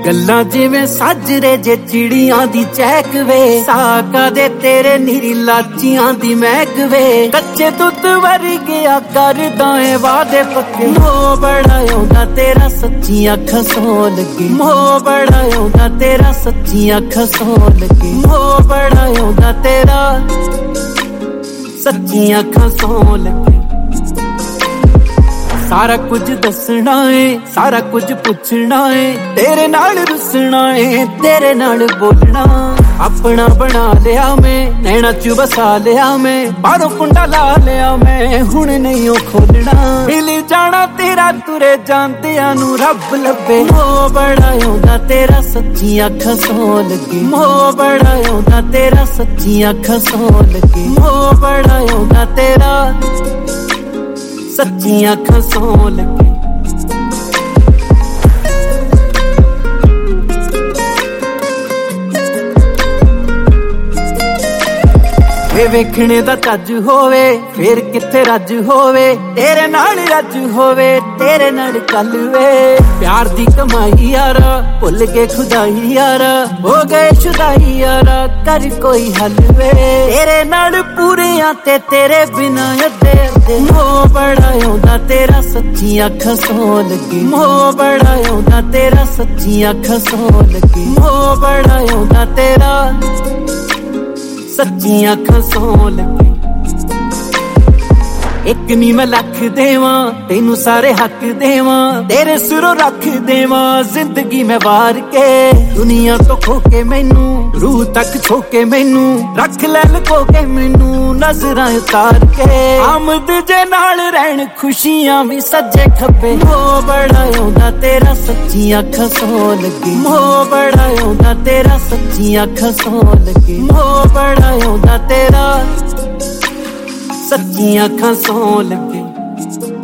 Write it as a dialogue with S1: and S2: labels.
S1: ਗੱਲਾਂ ਜਿਵੇਂ ਸਾਜਰੇ ਜੇ ਚਿੜੀਆਂ ਦੀ ਚਹਿਕ ਵੇ, ਸਾਕਾਂ ਦੇ ਤੇਰੇ ਨੀਰੀ ਲਾਚੀਆਂ ਦੀ ਮਹਿਕ ਵੇ। ਕੱਚੇ ਦੁੱਧ ਵਰਗਿਆ ਕਰਦਾ ਏ ਵਾਦੇ ਪੱਕੇ, ਮੋਹ ਬੜਾ ਆਉਂਦਾ ਤੇਰਾ ਸੱਚੀਆਂ ਅੱਖਾਂ ਸੌ ਲੱਗੇ। ਮੋਹ ਬੜਾ ਆਉਂਦਾ ਤੇਰਾ ਸੱਚੀਆਂ ਅੱਖਾਂ ਸੌ ਲੱਗੇ। ਮੋਹ ਬੜਾ ਆਉਂਦਾ ਤੇਰਾ ਸੱਚੀਆਂ ਅੱਖਾਂ ਸੌ ਲੱਗੇ। ਸਾਰਾ ਕੁਝ ਦੱਸਣਾ ਏ, ਸਾਰਾ ਕੁਝ ਪੁੱਛਣਾ ਏ, ਤੇਰੇ ਨਾਲ ਰੁੱਸਣਾ ਏ, ਤੇਰੇ ਨਾਲ ਬੋਲਣਾ। ਆਪਣਾ ਬਣਾ ਲਿਆ ਮੈਂ, ਨੈਣਾ ਚ ਵਸਾ ਲਿਆ ਮੈਂ, ਬਾਹਰੋਂ ਕੁੰਡਾ ਲਾ ਲਿਆ ਮੈਂ, ਹੁਣ ਨਹੀਂ ਉਹ ਖੋਲਣਾ। ਮਿਲ ਜਾਣਾ ਤੇਰਾ ਤੁਰੇ ਜਾਂਦਿਆਂ ਨੂੰ ਰੱਬ ਲੱਭੇ। ਮੋਹ ਬੜਾ ਆਉਂਦਾ ਤੇਰਾ ਸੱਚੀਆਂ ਅੱਖਾਂ ਸੌ ਲੱਗੇ। ਮੋਹ ਬੜਾ ਆਉਂਦਾ ਤੇਰਾ ਸੱਚੀਆਂ ਅੱਖਾਂ ਸੌ ਲੱਗੇ। ਮੋਹ ਬੜਾ ਆਉਂਦਾ ਤੇਰਾ ਸੱਚੀਆਂ ਅੱਖਾਂ ਸੌ ਲੱਗੇ। ਵੇਖਣੇ ਦਾ ਚੱਜ ਹੋਵੇ ਫੇਰ ਕਿੱਥੇ ਰੱਜ ਹੋਵੇ, ਤੇਰੇ ਨਾਲ ਰੱਜ ਹੋਵੇ, ਤੇਰੇ ਨਾਲ ਕੱਲ ਵੇ। ਪਿਆਰ ਦੀ ਕਮਾਈ ਯਾਰ ਭੁੱਲ ਕੇ ਖੁਦਾਈ ਯਾਰ, ਹੋ ਗਏ ਸ਼ੁਦਾਈ ਯਾਰ, ਕਰ ਕੋਈ ਹੱਲ ਵੇ। ਤੇਰੇ ਨਾਲ ਪੂਰਿਆਂ ਤੇ ਤੇਰੇ ਬਿਨਾਂ ਅੱਧੇ ਅੱਧੇ। ਮੋਹ ਬੜਾ ਆਉਂਦਾ ਤੇਰਾ ਸੱਚੀਆਂ ਅੱਖਾਂ ਸੌ ਲੱਗੇ। ਮੋਹ ਬੜਾ ਆਉਂਦਾ ਤੇਰਾ ਸੱਚੀਆਂ ਅੱਖਾਂ ਸੌ ਲੱਗੇ। ਮੋਹ ਬੜਾ ਆਉਂਦਾ ਤੇਰਾ ਸੱਚੀਆਂ ਅੱਖਾਂ ਸੌ ਲੱਗੇ। ਇੱਕ ਨੀ ਮੈਂ ਲੱਖ ਦੇਵਾਂ ਤੈਨੂੰ ਸਾਰੇ ਹੱਕ ਦੇਵਾਂ, ਤੇਰੇ ਸਿਰੋਂ ਰੱਖ ਦੇਵਾਂ ਜ਼ਿੰਦਗੀ ਮੈਂ ਵਾਰ ਕੇ। ਦੁਨੀਆ ਤੋਂ ਖੋ ਕੇ ਮੈਨੂੰ, ਰੂਹ ਤੱਕ ਛੋ ਕੇ ਮੈਨੂੰ, ਰੱਖ ਲੈ ਲਕੋ ਕੇ ਮੈਨੂੰ ਨਜ਼ਰਾਂ ਉਤਾਰ ਕੇ। ਆਮਦ ਜੇ ਨਾਲ ਰਹਿਣ ਖੁਸ਼ੀਆਂ ਵੀ ਸੱਜੇ ਖੱਬੇ। ਮੋਹ ਬੜਾ ਆਉਂਦਾ ਤੇਰਾ ਸੱਚੀਆਂ ਅੱਖਾਂ ਸੌ ਲੱਗੇ। ਮੋਹ ਬੜਾ ਆਉਂਦਾ ਤੇਰਾ ਸੱਚੀਆਂ ਅੱਖਾਂ ਸੌ ਲੱਗੇ। ਮੋਹ ਬੜਾ ਆਉਂਦਾ ਤੇਰਾ ਸੱਚੀਆਂ ਅੱਖਾਂ ਸੌ ਲੱਗੇ।